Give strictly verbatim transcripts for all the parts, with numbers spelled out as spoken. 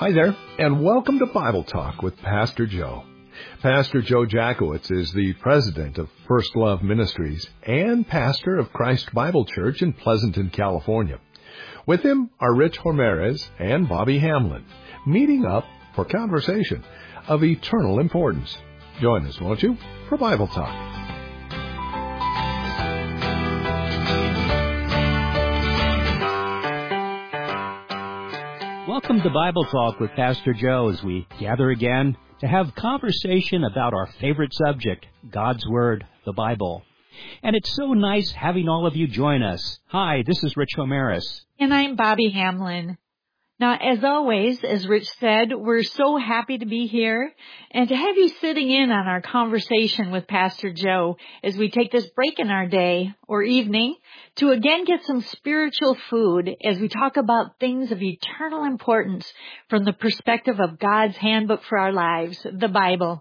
Hi there, and welcome to Bible Talk with Pastor Joe. Pastor Joe Jackowitz is the president of First Love Ministries and pastor of Christ Bible Church in Pleasanton, California. With him are Rich Ramirez and Bobby Hamlin, meeting up for conversation of eternal importance. Join us, won't you, for Bible Talk. Welcome to Bible Talk with Pastor Joe as we gather again to have conversation about our favorite subject, God's Word, the Bible. And it's so nice having all of you join us. Hi, this is Rich Ramirez. And I'm Bobby Hamlin. Now, as always, as Rich said, we're so happy to be here and to have you sitting in on our conversation with Pastor Joe as we take this break in our day or evening to again get some spiritual food as we talk about things of eternal importance from the perspective of God's handbook for our lives, the Bible.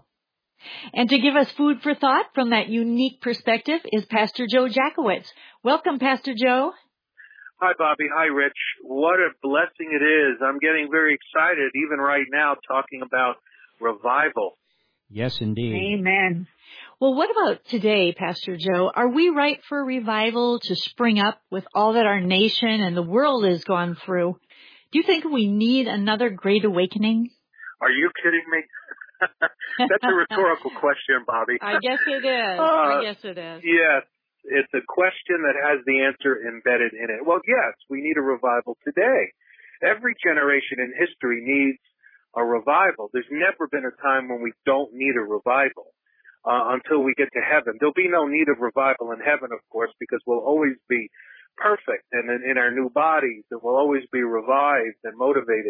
And to give us food for thought from that unique perspective is Pastor Joe Jackowitz. Welcome, Pastor Joe. Hi, Bobby. Hi, Rich. What a blessing it is. I'm getting very excited even right now talking about revival. Yes, indeed. Amen. Well, what about today, Pastor Joe? Are we ripe for revival to spring up with all that our nation and the world has gone through? Do you think we need another great awakening? Are you kidding me? That's a rhetorical question, Bobby. I guess it is. Uh, I guess it is. Yes. It's a question that has the answer embedded in it. Well, yes, we need a revival today. Every generation in history needs a revival. There's never been a time when we don't need a revival uh, until we get to heaven. There'll be no need of revival in heaven, of course, because we'll always be perfect and in, in our new bodies, and we'll always be revived and motivated.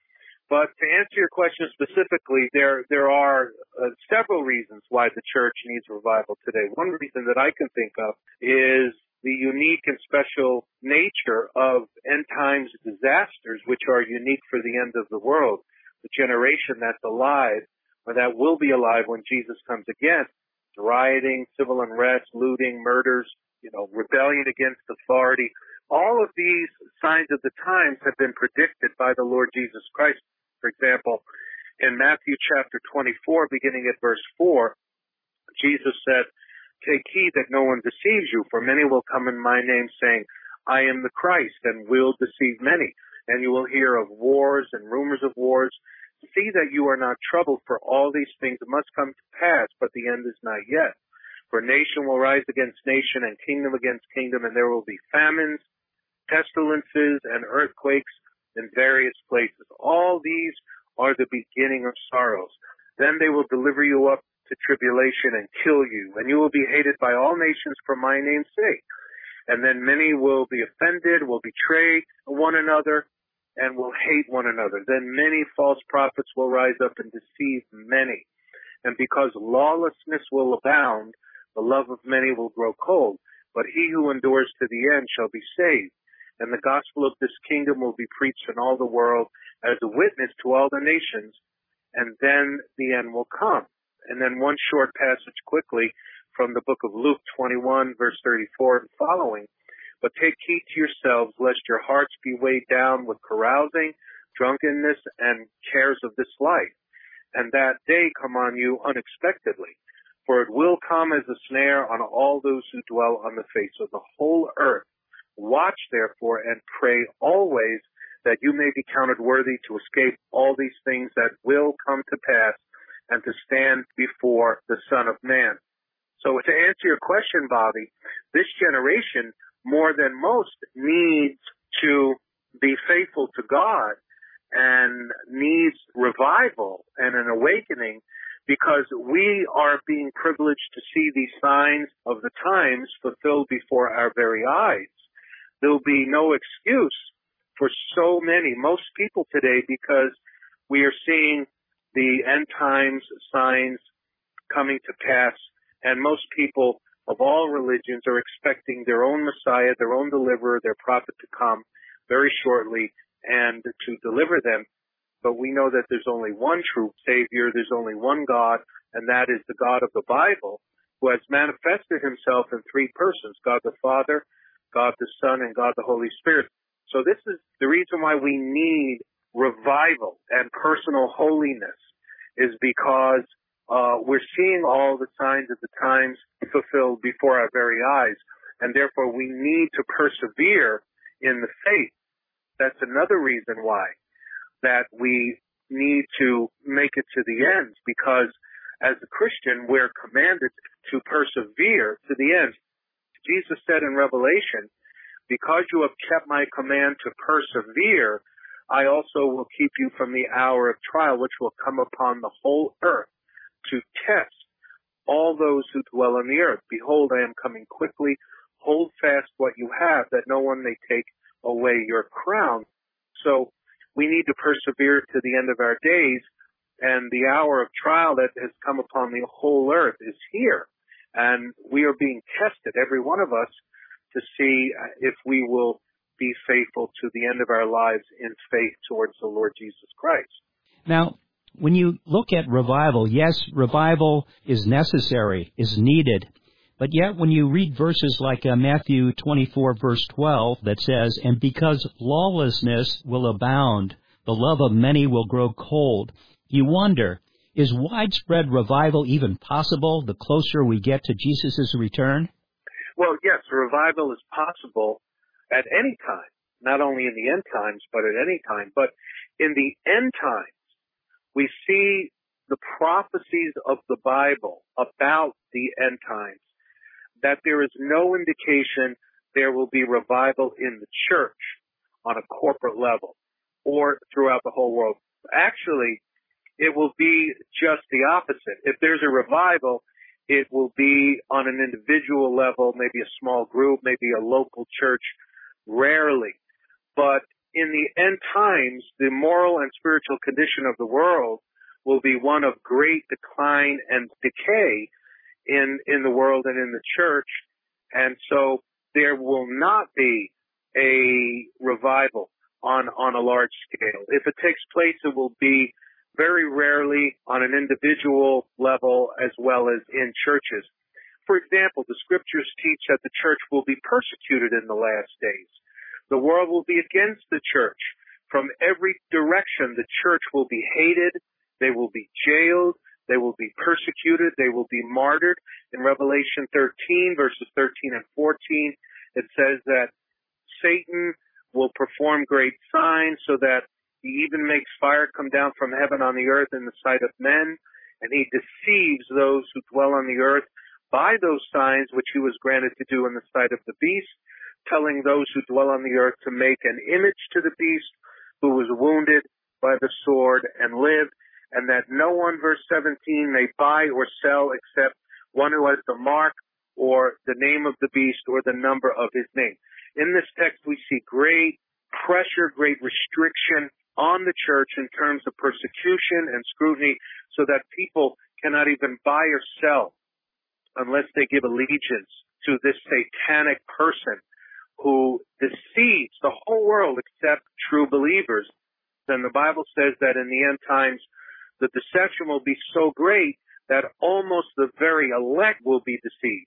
But to answer your question specifically, there there are uh, several reasons why the church needs revival today. One reason that I can think of is the unique and special nature of end times disasters, which are unique for the end of the world, the generation that's alive, or that will be alive when Jesus comes again. Rioting, civil unrest, looting, murders, you know, rebellion against authority. All of these signs of the times have been predicted by the Lord Jesus Christ. For example, in Matthew chapter twenty-four, beginning at verse four, Jesus said, "Take heed that no one deceives you, for many will come in my name saying, I am the Christ, and will deceive many. And you will hear of wars and rumors of wars. See that you are not troubled, for all these things must come to pass, but the end is not yet. For nation will rise against nation, and kingdom against kingdom, and there will be famines, pestilences, and earthquakes in various places. All these are the beginning of sorrows. Then they will deliver you up to tribulation and kill you, and you will be hated by all nations for my name's sake. And then many will be offended, will betray one another, and will hate one another. Then many false prophets will rise up and deceive many. And because lawlessness will abound, the love of many will grow cold. But he who endures to the end shall be saved. And the gospel of this kingdom will be preached in all the world as a witness to all the nations, and then the end will come." And then one short passage quickly from the book of Luke twenty-one, verse thirty-four and following. "But take heed to yourselves, lest your hearts be weighed down with carousing, drunkenness, and cares of this life, and that day come on you unexpectedly. For it will come as a snare on all those who dwell on the face of the whole earth. Watch, therefore, and pray always that you may be counted worthy to escape all these things that will come to pass and to stand before the Son of Man." So to answer your question, Bobby, this generation, more than most, needs to be faithful to God and needs revival and an awakening, because we are being privileged to see these signs of the times fulfilled before our very eyes. There will be no excuse for so many, most people today, because we are seeing the end times signs coming to pass, and most people of all religions are expecting their own Messiah, their own deliverer, their prophet to come very shortly and to deliver them. But we know that there's only one true Savior, there's only one God, and that is the God of the Bible, who has manifested himself in three persons, God the Father, God the Son, and God the Holy Spirit. So this is the reason why we need revival and personal holiness is because uh, we're seeing all the signs of the times fulfilled before our very eyes, and therefore we need to persevere in the faith. That's another reason why that we need to make it to the end, because as a Christian, we're commanded to persevere to the end. Jesus said in Revelation, because you have kept my command to persevere, I also will keep you from the hour of trial, which will come upon the whole earth to test all those who dwell on the earth. Behold, I am coming quickly. Hold fast what you have, that no one may take away your crown. So we need to persevere to the end of our days, and the hour of trial that has come upon the whole earth is here. And we are being tested, every one of us, to see if we will be faithful to the end of our lives in faith towards the Lord Jesus Christ. Now, when you look at revival, yes, revival is necessary, is needed. But yet when you read verses like uh, Matthew twenty-four, verse twelve, that says, and because lawlessness will abound, the love of many will grow cold, you wonder, is widespread revival even possible the closer we get to Jesus' return? Well, yes, revival is possible at any time, not only in the end times, but at any time. But in the end times, we see the prophecies of the Bible about the end times, that there is no indication there will be revival in the church on a corporate level or throughout the whole world. Actually, it will be just the opposite. If there's a revival, it will be on an individual level, maybe a small group, maybe a local church, rarely. But in the end times, the moral and spiritual condition of the world will be one of great decline and decay in, in the world and in the church. And so there will not be a revival on, on a large scale. If it takes place, it will be very rarely on an individual level as well as in churches. For example, the scriptures teach that the church will be persecuted in the last days. The world will be against the church. From every direction, the church will be hated. They will be jailed. They will be persecuted. They will be martyred. In Revelation thirteen, verses thirteen and fourteen, it says that Satan will perform great signs so that he even makes fire come down from heaven on the earth in the sight of men, and he deceives those who dwell on the earth by those signs which he was granted to do in the sight of the beast, telling those who dwell on the earth to make an image to the beast who was wounded by the sword and lived, and that no one, verse seventeen, may buy or sell except one who has the mark or the name of the beast or the number of his name. In this text, we see great pressure, great restriction on the church in terms of persecution and scrutiny, so that people cannot even buy or sell unless they give allegiance to this satanic person who deceives the whole world except true believers. Then the Bible says that in the end times, the deception will be so great that almost the very elect will be deceived.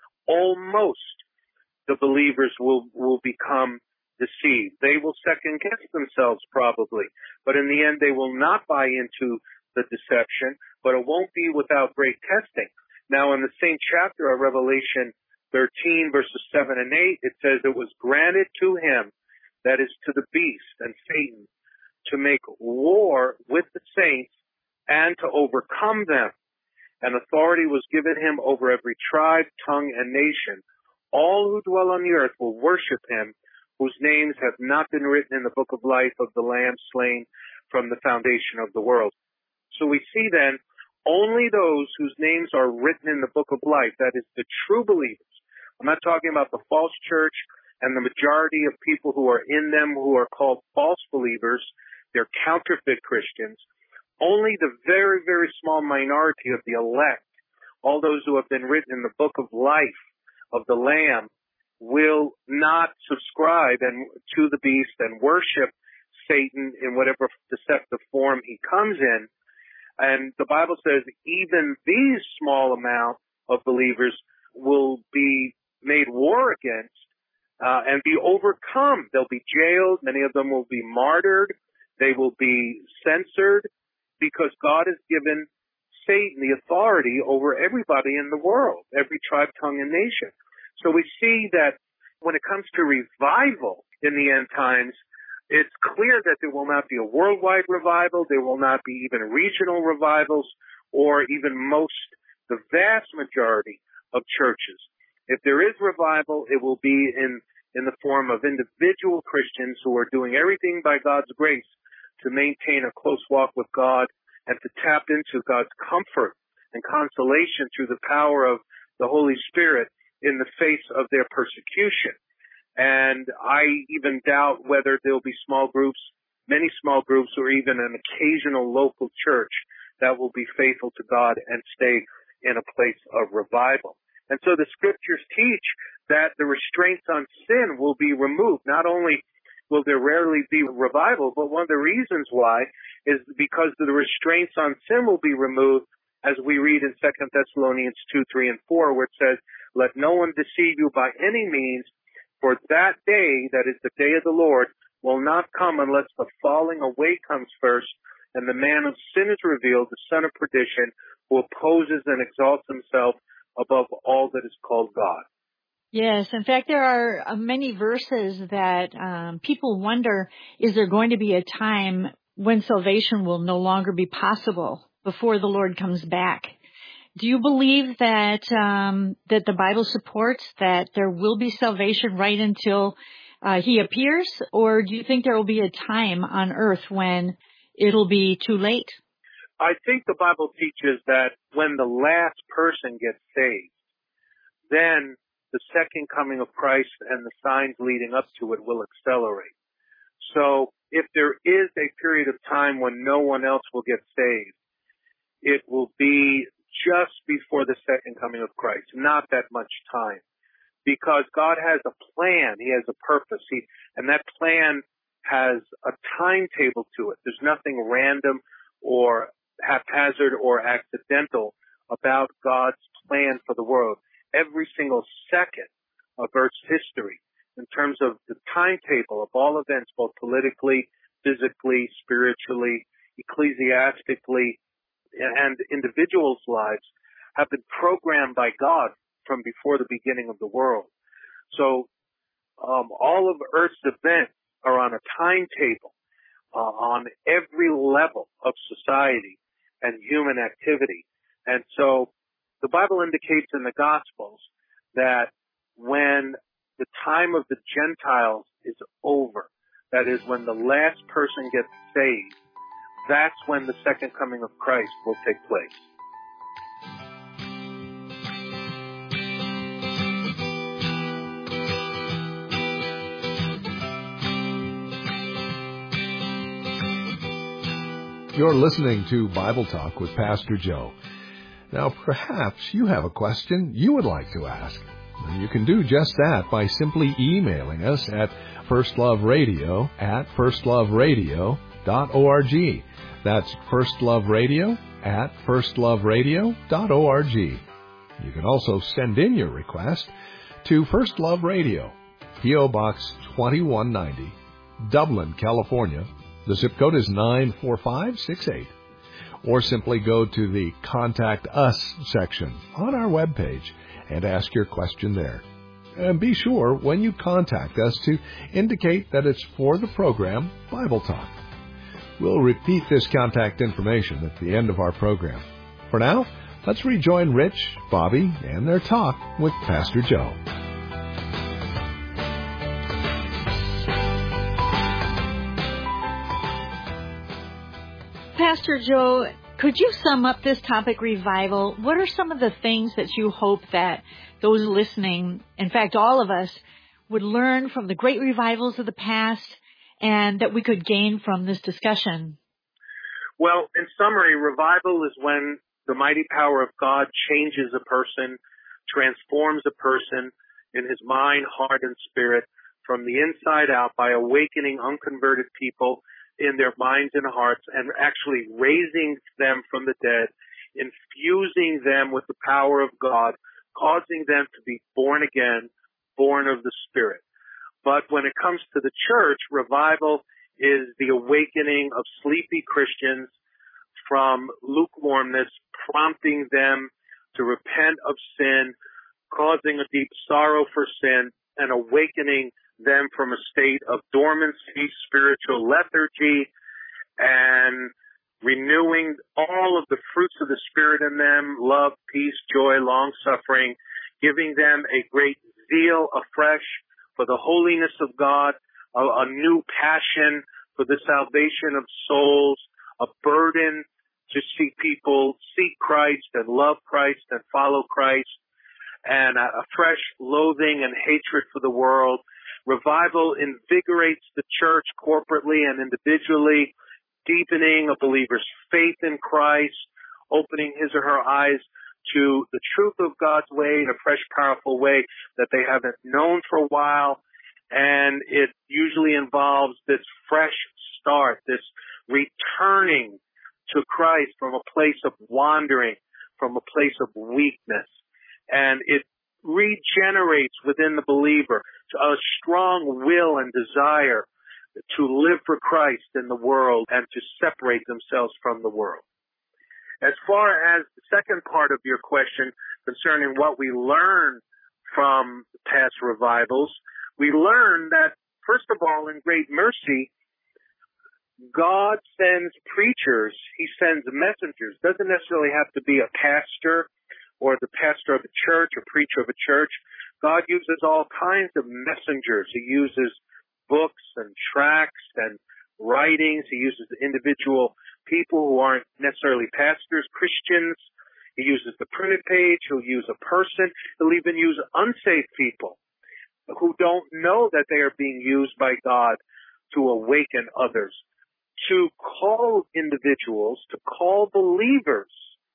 Almost the believers will, will become deceived. They will second guess themselves probably, but in the end they will not buy into the deception, but it won't be without great testing. Now in the same chapter of Revelation thirteen, verses seven and eight, it says it was granted to him, that is to the beast and Satan, to make war with the saints and to overcome them. And authority was given him over every tribe, tongue, and nation. All who dwell on the earth will worship him, whose names have not been written in the book of life of the Lamb slain from the foundation of the world. So we see then only those whose names are written in the book of life, that is the true believers. I'm not talking about the false church and the majority of people who are in them who are called false believers. They're counterfeit Christians. Only the very, very small minority of the elect, all those who have been written in the book of life of the Lamb, will not subscribe and to the beast and worship Satan in whatever deceptive form he comes in. And the Bible says even these small amount of believers will be made war against uh, and be overcome. They'll be jailed. Many of them will be martyred. They will be censored because God has given Satan the authority over everybody in the world, every tribe, tongue, and nation. So we see that when it comes to revival in the end times, it's clear that there will not be a worldwide revival. There will not be even regional revivals or even most, the vast majority of churches. If there is revival, it will be in, in the form of individual Christians who are doing everything by God's grace to maintain a close walk with God and to tap into God's comfort and consolation through the power of the Holy Spirit in the face of their persecution. And I even doubt whether there'll be small groups, many small groups, or even an occasional local church that will be faithful to God and stay in a place of revival. And so the scriptures teach that the restraints on sin will be removed. Not only will there rarely be revival, but one of the reasons why is because the restraints on sin will be removed, as we read in Second Thessalonians two, three, and four, where it says, "Let no one deceive you by any means, for that day, that is the day of the Lord, will not come unless the falling away comes first, and the man of sin is revealed, the son of perdition, who opposes and exalts himself above all that is called God." Yes, in fact, there are uh, many verses that um, people wonder, is there going to be a time when salvation will no longer be possible before the Lord comes back? Do you believe that um, that the Bible supports that there will be salvation right until uh, He appears, or do you think there will be a time on earth when it'll be too late? I think the Bible teaches that when the last person gets saved, then the second coming of Christ and the signs leading up to it will accelerate. So if there is a period of time when no one else will get saved, it will be just before the second coming of Christ, not that much time. Because God has a plan, He has a purpose, He, and that plan has a timetable to it. There's nothing random or haphazard or accidental about God's plan for the world. Every single second of Earth's history, in terms of the timetable of all events, both politically, physically, spiritually, ecclesiastically, and individuals' lives, have been programmed by God from before the beginning of the world. So um, all of Earth's events are on a timetable uh, on every level of society and human activity. And so the Bible indicates in the Gospels that when the time of the Gentiles is over, that is, when the last person gets saved, that's when the second coming of Christ will take place. You're listening to Bible Talk with Pastor Joe. Now, perhaps you have a question you would like to ask. And you can do just that by simply emailing us at firstloveradio at firstloveradio dot org. That's firstloveradio at firstloveradio dot org. You can also send in your request to First Love Radio, P O Box twenty-one ninety, Dublin, California. The zip code is nine four five six eight. Or simply go to the Contact Us section on our webpage and ask your question there. And be sure when you contact us to indicate that it's for the program Bible Talk. We'll repeat this contact information at the end of our program. For now, let's rejoin Rich, Bobby, and their talk with Pastor Joe. Pastor Joe, could you sum up this topic, revival? What are some of the things that you hope that those listening, in fact, all of us, would learn from the great revivals of the past and that we could gain from this discussion? Well, in summary, revival is when the mighty power of God changes a person, transforms a person in his mind, heart, and spirit from the inside out by awakening unconverted people in their minds and hearts and actually raising them from the dead, infusing them with the power of God, causing them to be born again, born of the Spirit. But when it comes to the church, revival is the awakening of sleepy Christians from lukewarmness, prompting them to repent of sin, causing a deep sorrow for sin, and awakening them from a state of dormancy, spiritual lethargy, and renewing all of the fruits of the Spirit in them, love, peace, joy, long-suffering, giving them a great zeal afresh for the holiness of God, a, a new passion for the salvation of souls, a burden to see people seek Christ and love Christ and follow Christ, and a, a fresh loathing and hatred for the world. Revival invigorates the church corporately and individually, deepening a believer's faith in Christ, opening his or her eyes to the truth of God's way in a fresh, powerful way that they haven't known for a while. And it usually involves this fresh start, this returning to Christ from a place of wandering, from a place of weakness. And it regenerates within the believer a strong will and desire to live for Christ in the world and to separate themselves from the world. As far as the second part of your question concerning what we learn from past revivals, we learn that, first of all, in great mercy, God sends preachers. He sends messengers. It doesn't necessarily have to be a pastor or the pastor of a church or preacher of a church. God uses all kinds of messengers. He uses books and tracts and writings. He uses individual people who aren't necessarily pastors, Christians. He uses the printed page. He'll use a person. He'll even use unsaved people who don't know that they are being used by God to awaken others, to call individuals, to call believers,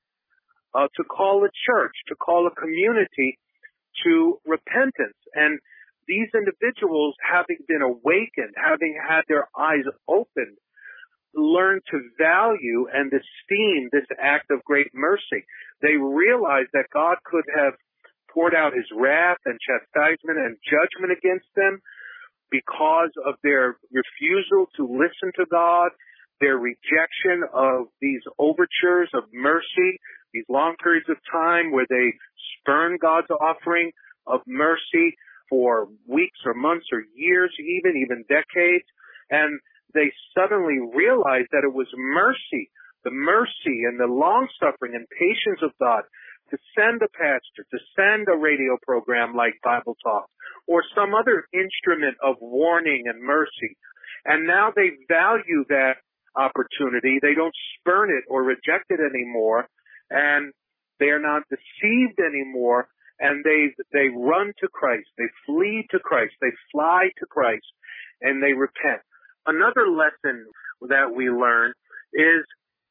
uh, to call a church, to call a community to repentance. And these individuals, having been awakened, having had their eyes opened, learn to value and esteem this act of great mercy. They realize that God could have poured out his wrath and chastisement and judgment against them because of their refusal to listen to God, their rejection of these overtures of mercy, these long periods of time where they spurn God's offering of mercy for weeks or months or years, even, even decades. And they suddenly realized that it was mercy, the mercy and the long-suffering and patience of God to send a pastor, to send a radio program like Bible Talk, or some other instrument of warning and mercy. And now they value that opportunity. They don't spurn it or reject it anymore, and they are not deceived anymore, and they they run to Christ. They flee to Christ. They fly to Christ, and they repent. Another lesson that we learn is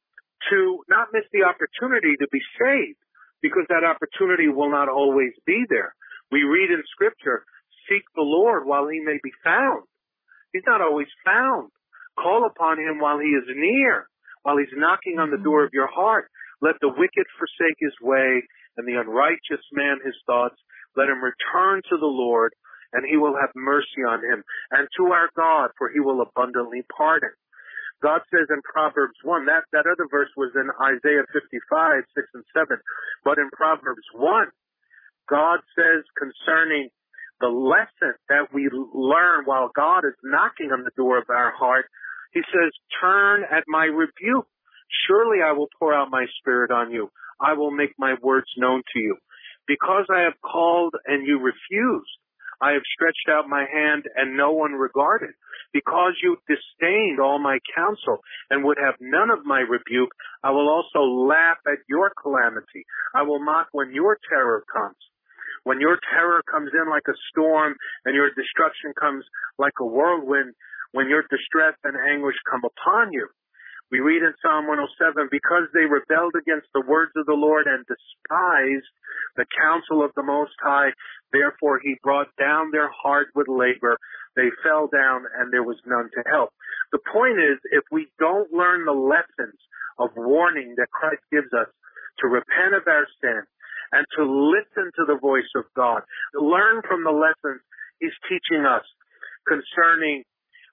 to not miss the opportunity to be saved, because that opportunity will not always be there. We read in Scripture, seek the Lord while he may be found. He's not always found. Call upon him while he is near, while he's knocking on the door of your heart. Let the wicked forsake his way, and the unrighteous man his thoughts. Let him return to the Lord, and he will have mercy on him, and to our God, for he will abundantly pardon. God says in Proverbs one, that, that other verse was in Isaiah fifty-five, six and seven, but in Proverbs one, God says concerning the lesson that we learn while God is knocking on the door of our heart, he says, turn at my rebuke. Surely I will pour out my spirit on you. I will make my words known to you. Because I have called and you refused, I have stretched out my hand and no one regarded. Because you disdained all my counsel and would have none of my rebuke, I will also laugh at your calamity. I will mock when your terror comes. When your terror comes in like a storm and your destruction comes like a whirlwind, when your distress and anguish come upon you. We read in Psalm one oh seven, because they rebelled against the words of the Lord and despised the counsel of the Most High, therefore he brought down their heart with labor. They fell down and there was none to help. The point is, if we don't learn the lessons of warning that Christ gives us to repent of our sin and to listen to the voice of God, learn from the lessons he's teaching us concerning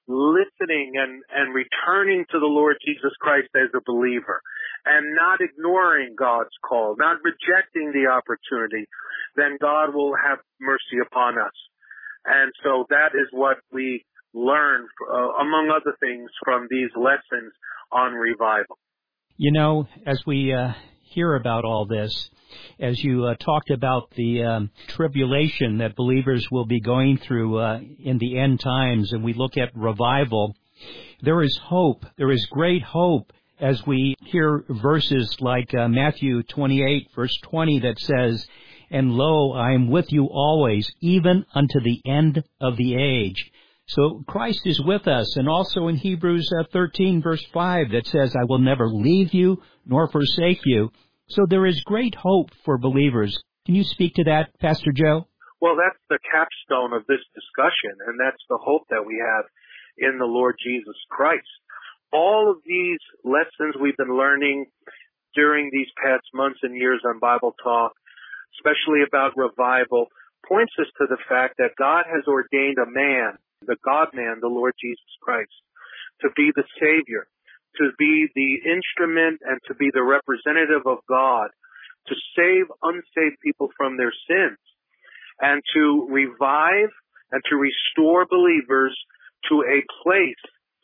listening and, and returning to the Lord Jesus Christ as a believer and not ignoring God's call, not rejecting the opportunity, then God will have mercy upon us. And so that is what we learn, uh, among other things, from these lessons on revival. You know, as we uh, hear about all this, as you uh, talked about the um, tribulation that believers will be going through uh, in the end times, and we look at revival, there is hope. There is great hope as we hear verses like uh, Matthew twenty-eight, verse twenty, that says, "And lo, I am with you always, even unto the end of the age." So Christ is with us, and also in Hebrews uh, thirteen, verse five, that says, "I will never leave you nor forsake you." So there is great hope for believers. Can you speak to that, Pastor Joe? Well, that's the capstone of this discussion, and that's the hope that we have in the Lord Jesus Christ. All of these lessons we've been learning during these past months and years on Bible Talk, especially about revival, points us to the fact that God has ordained a man, the God-man, the Lord Jesus Christ, to be the Savior, to be the instrument and to be the representative of God, to save unsaved people from their sins, and to revive and to restore believers to a place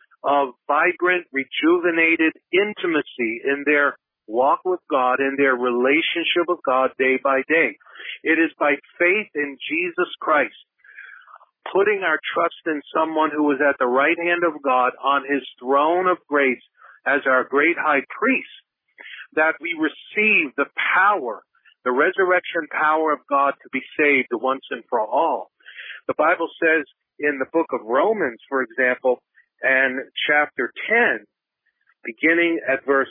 of vibrant, rejuvenated intimacy in their walk with God, in their relationship with God day by day. It is by faith in Jesus Christ, putting our trust in someone who is at the right hand of God on his throne of grace as our great high priest, that we receive the power, the resurrection power of God to be saved once and for all. The Bible says in the book of Romans, for example, and chapter ten, beginning at verse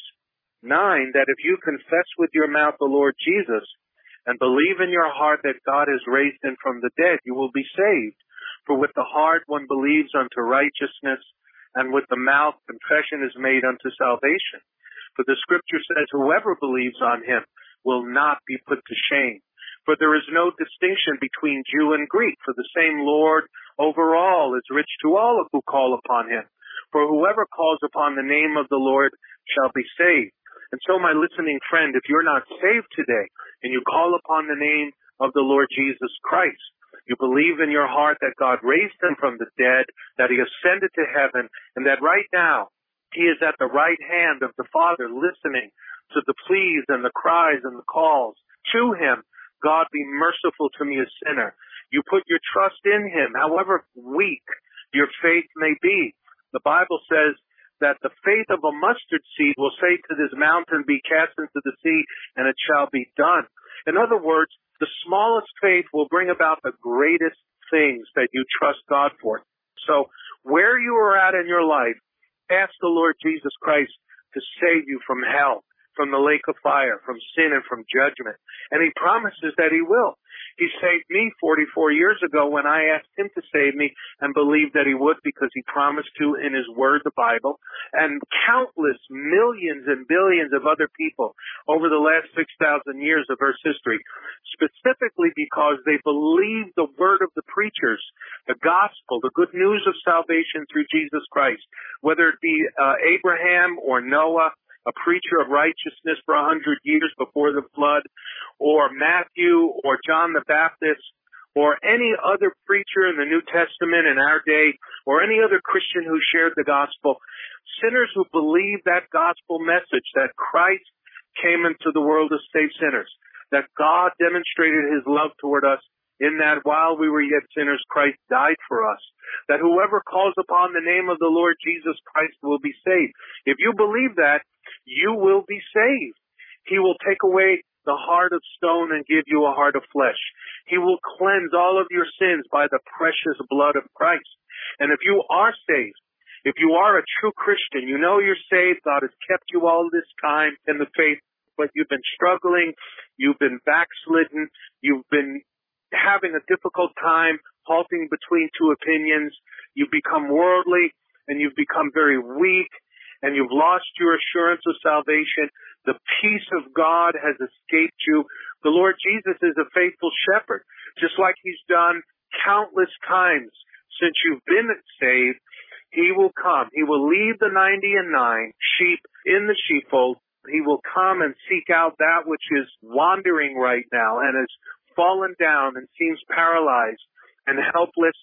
nine, that if you confess with your mouth the Lord Jesus and believe in your heart that God has raised him from the dead, you will be saved. For with the heart one believes unto righteousness, and with the mouth confession is made unto salvation. For the scripture says, whoever believes on him will not be put to shame. For there is no distinction between Jew and Greek, for the same Lord over all is rich to all who call upon him. For whoever calls upon the name of the Lord shall be saved. And so, my listening friend, if you're not saved today, and you call upon the name of the Lord Jesus Christ, you believe in your heart that God raised him from the dead, that he ascended to heaven, and that right now he is at the right hand of the Father listening to the pleas and the cries and the calls to him. God, be merciful to me, a sinner. You put your trust in him, however weak your faith may be. The Bible says that the faith of a mustard seed will say to this mountain, be cast into the sea, and it shall be done. In other words, the smallest faith will bring about the greatest things that you trust God for. So where you are at in your life, ask the Lord Jesus Christ to save you from hell, from the lake of fire, from sin and from judgment. And he promises that he will. He saved me forty-four years ago when I asked him to save me and believed that he would, because he promised to in his word, the Bible, and countless millions and billions of other people over the last six thousand years of Earth's history, specifically because they believed the word of the preachers, the gospel, the good news of salvation through Jesus Christ, whether it be uh, Abraham or Noah, a preacher of righteousness for a hundred years before the flood, or Matthew or John the Baptist, or any other preacher in the New Testament in our day, or any other Christian who shared the gospel. Sinners who believe that gospel message, that Christ came into the world to save sinners, that God demonstrated his love toward us in that while we were yet sinners, Christ died for us, that whoever calls upon the name of the Lord Jesus Christ will be saved. If you believe that, you will be saved. He will take away the heart of stone and give you a heart of flesh. He will cleanse all of your sins by the precious blood of Christ. And if you are saved, if you are a true Christian, you know you're saved, God has kept you all this time in the faith, but you've been struggling, you've been backslidden, you've been having a difficult time halting between two opinions, you've become worldly, and you've become very weak, and you've lost your assurance of salvation. The peace of God has escaped you. The Lord Jesus is a faithful shepherd, just like he's done countless times since you've been saved. He will come. He will leave the ninety and nine sheep in the sheepfold. He will come and seek out that which is wandering right now and has fallen down and seems paralyzed and helpless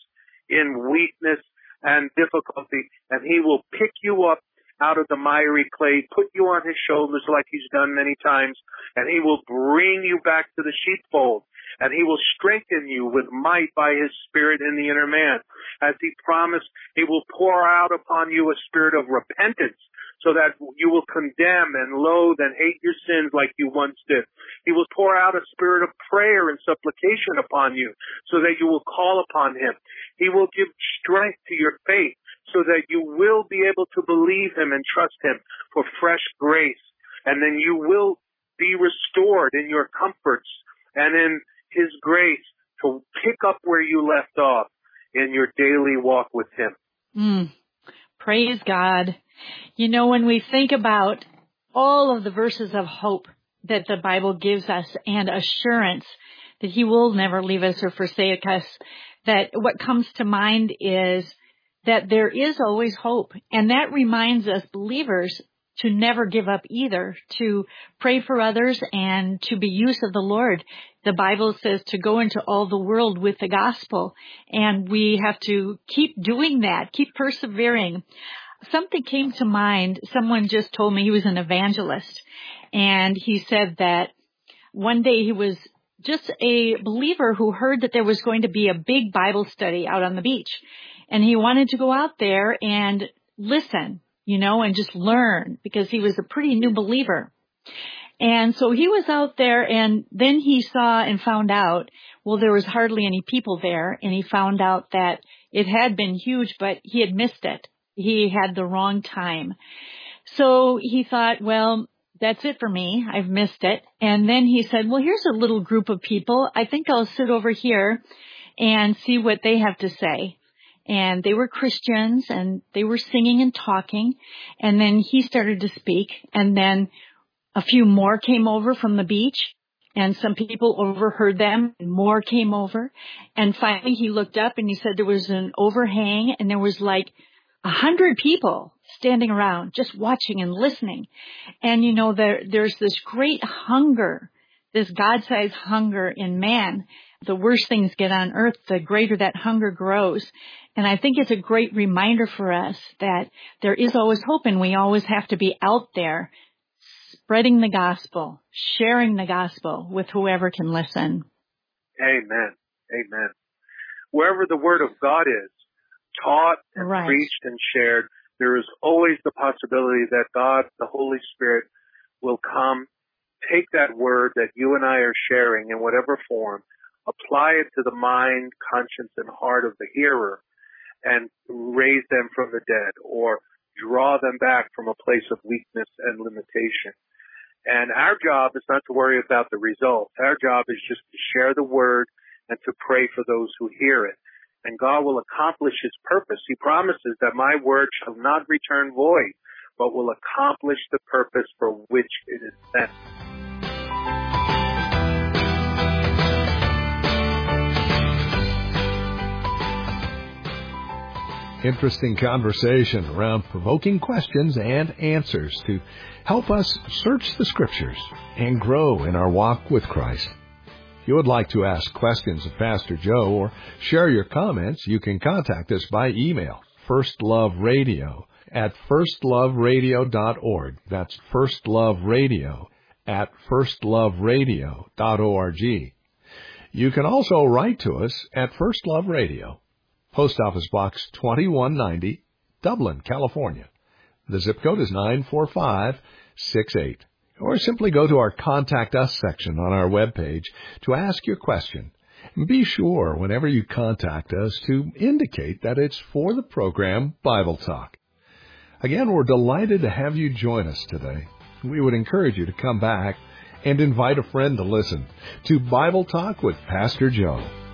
in weakness and difficulty. And he will pick you up out of the miry clay, put you on his shoulders like he's done many times, and he will bring you back to the sheepfold. And he will strengthen you with might by his Spirit in the inner man. As he promised, he will pour out upon you a spirit of repentance so that you will condemn and loathe and hate your sins like you once did. He will pour out a spirit of prayer and supplication upon you so that you will call upon him. He will give strength to your faith so that you will be able to believe him and trust him for fresh grace. And then you will be restored in your comforts and in his grace to pick up where you left off in your daily walk with him. Mm, praise God. You know, when we think about all of the verses of hope that the Bible gives us and assurance that he will never leave us or forsake us, that what comes to mind is that there is always hope. And that reminds us believers to never give up either, to pray for others and to be used of the Lord. The Bible says to go into all the world with the gospel, and we have to keep doing that, keep persevering. Something came to mind. Someone just told me he was an evangelist, and he said that one day he was just a believer who heard that there was going to be a big Bible study out on the beach, and he wanted to go out there and listen, you know, and just learn, because he was a pretty new believer. And so he was out there, and then he saw and found out, well, there was hardly any people there, and he found out that it had been huge, but he had missed it. He had the wrong time. So he thought, well, that's it for me. I've missed it. And then he said, well, here's a little group of people. I think I'll sit over here and see what they have to say. And they were Christians, and they were singing and talking. And then he started to speak, and then a few more came over from the beach, and some people overheard them, and more came over. And finally he looked up and he said there was an overhang, and there was like a hundred people standing around just watching and listening. And you know, there, there's this great hunger, this God-sized hunger in man. The worse things get on earth, the greater that hunger grows. And I think it's a great reminder for us that there is always hope, and we always have to be out there spreading the gospel, sharing the gospel with whoever can listen. Amen. Amen. Wherever the word of God is taught and right. preached and shared, there is always the possibility that God, the Holy Spirit, will come, take that word that you and I are sharing in whatever form, apply it to the mind, conscience, and heart of the hearer, and raise them from the dead, or draw them back from a place of weakness and limitation. And our job is not to worry about the results. Our job is just to share the word and to pray for those who hear it. And God will accomplish his purpose. He promises that my word shall not return void, but will accomplish the purpose for which it is sent. Interesting conversation around provoking questions and answers to help us search the Scriptures and grow in our walk with Christ. If you would like to ask questions of Pastor Joe or share your comments, you can contact us by email, firstloveradio at firstloveradio dot org. That's firstloveradio at firstloveradio dot org. You can also write to us at First Love Radio, Post Office Box twenty-one ninety, Dublin, California. The zip code is nine four five six eight. Or simply go to our Contact Us section on our webpage to ask your question. And be sure, whenever you contact us, to indicate that it's for the program Bible Talk. Again, we're delighted to have you join us today. We would encourage you to come back and invite a friend to listen to Bible Talk with Pastor Joe.